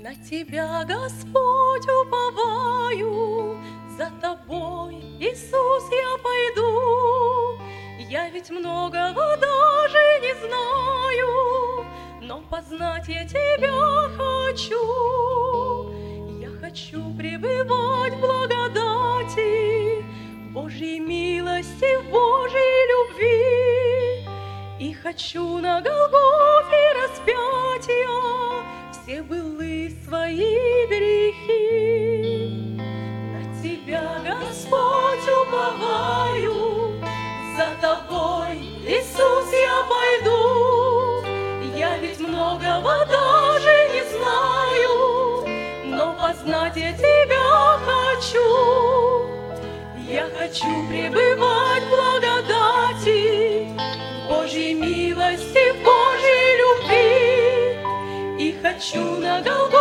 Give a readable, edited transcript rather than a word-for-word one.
На Тебя, Господь, уповаю, за Тобой, Иисус, я пойду. Я ведь многого даже не знаю, но познать я Тебя хочу. Я хочу пребывать в благодати, в Божьей милости, в Божьей любви. И хочу на Голгофе распятия все былые свои грехи. На Тебя, Господь, уповаю, за Тобой, Иисус, я пойду. Я ведь многого даже не знаю, но познать я Тебя хочу. Я хочу пребывать в благодати, в Божьей милости, в Божьей любви. И хочу на Голгофе